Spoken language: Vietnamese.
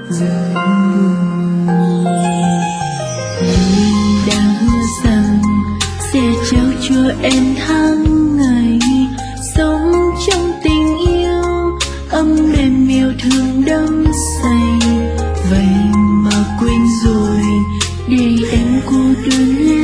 rơi buồn. Người đã hứa rằng sẽ trao cho em tháng ngày sống trong tình yêu ấm đêm yêu thương đắm say. Vậy mà quên rồi để em cô đơn